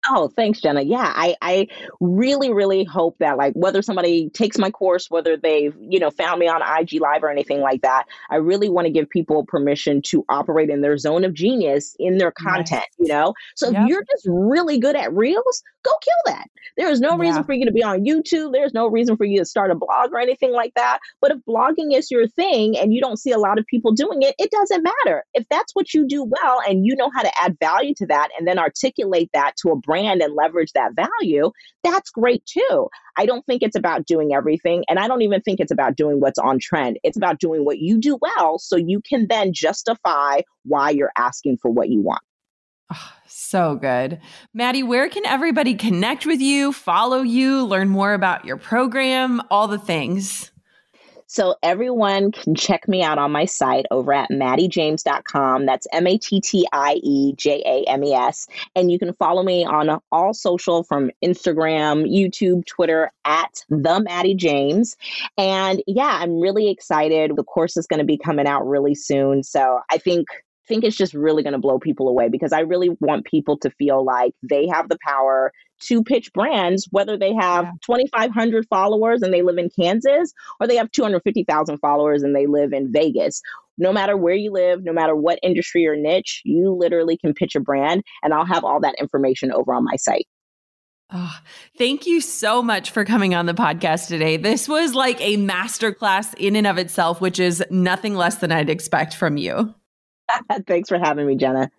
Oh, thanks, Jenna. Yeah, I, I really, really hope that like whether somebody takes my course, whether they've, you know, found me on I G Live or anything like that, I really want to give people permission to operate in their zone of genius in their Yes. content, you know? So if Yep. you're just really good at reels, go kill that. There is no reason Yeah. for you to be on YouTube. There's no reason for you to start a blog or anything like that. But if blogging is your thing and you don't see a lot of people doing it, it doesn't matter. If that's what you do well and you know how to add value to that and then articulate that to a brand and leverage that value, that's great too. I don't think it's about doing everything. And I don't even think it's about doing what's on trend. It's about doing what you do well so you can then justify why you're asking for what you want. Oh, so good. Maddie, where can everybody connect with you, follow you, learn more about your program, all the things? So everyone can check me out on my site over at maddie james dot com. That's M A T T I E J A M E S. And you can follow me on all social from Instagram, YouTube, Twitter at the Maddie James. And yeah, I'm really excited. The course is going to be coming out really soon. So I think think it's just really going to blow people away because I really want people to feel like they have the power to pitch brands, whether they have yeah. twenty-five hundred followers and they live in Kansas, or they have two hundred fifty thousand followers and they live in Vegas. No matter where you live, no matter what industry or niche, you literally can pitch a brand, and I'll have all that information over on my site. Oh, thank you so much for coming on the podcast today. This was like a masterclass in and of itself, which is nothing less than I'd expect from you. Thanks for having me, Jenna.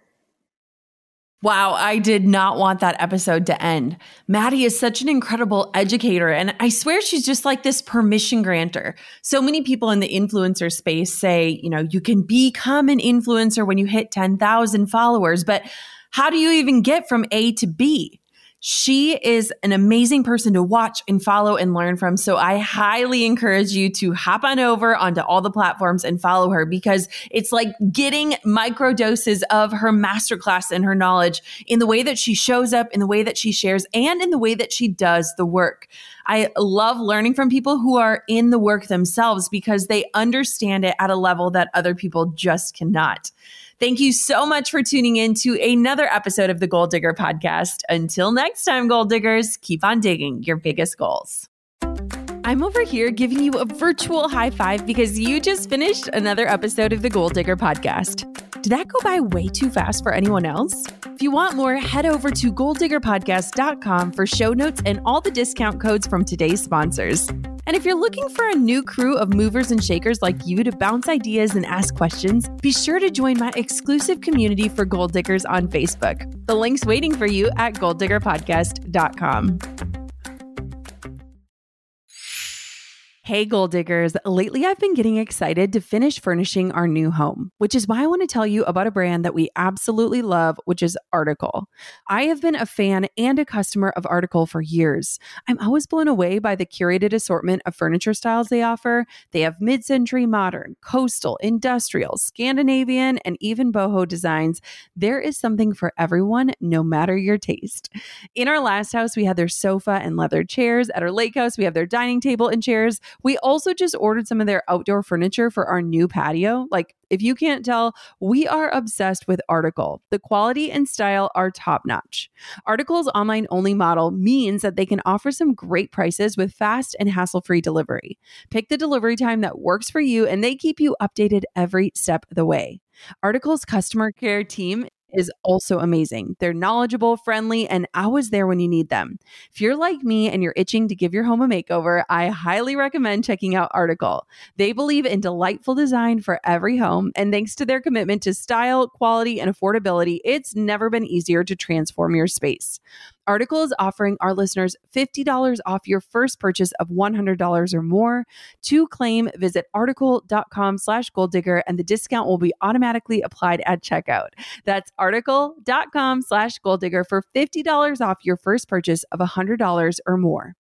Wow, I did not want that episode to end. Maddie is such an incredible educator, and I swear she's just like this permission granter. So many people in the influencer space say, you know, you can become an influencer when you hit ten thousand followers, but how do you even get from A to B? She is an amazing person to watch and follow and learn from. So I highly encourage you to hop on over onto all the platforms and follow her because it's like getting micro doses of her masterclass and her knowledge in the way that she shows up, in the way that she shares, and in the way that she does the work. I love learning from people who are in the work themselves because they understand it at a level that other people just cannot. Thank you so much for tuning in to another episode of the Goal Digger Podcast. Until next time, Goal Diggers, keep on digging your biggest goals. I'm over here giving you a virtual high five because you just finished another episode of the Goal Digger Podcast. Did that go by way too fast for anyone else? If you want more, head over to goal digger podcast dot com for show notes and all the discount codes from today's sponsors. And if you're looking for a new crew of movers and shakers like you to bounce ideas and ask questions, be sure to join my exclusive community for Goal Diggers on Facebook. The link's waiting for you at goal digger podcast dot com. Hey, Goal Diggers. Lately, I've been getting excited to finish furnishing our new home, which is why I want to tell you about a brand that we absolutely love, which is Article. I have been a fan and a customer of Article for years. I'm always blown away by the curated assortment of furniture styles they offer. They have mid-century modern, coastal, industrial, Scandinavian, and even boho designs. There is something for everyone, no matter your taste. In our last house, we had their sofa and leather chairs. At our lake house, we have their dining table and chairs. We also just ordered some of their outdoor furniture for our new patio. Like, if you can't tell, we are obsessed with Article. The quality and style are top-notch. Article's online-only model means that they can offer some great prices with fast and hassle-free delivery. Pick the delivery time that works for you, and they keep you updated every step of the way. Article's customer care team is also amazing. They're knowledgeable, friendly, and always there when you need them. If you're like me and you're itching to give your home a makeover, I highly recommend checking out Article. They believe in delightful design for every home, and thanks to their commitment to style, quality, and affordability, it's never been easier to transform your space. Article is offering our listeners fifty dollars off your first purchase of one hundred dollars or more. To claim, visit article.com slash goal digger and the discount will be automatically applied at checkout. That's article.com slash goal digger for fifty dollars off your first purchase of one hundred dollars or more.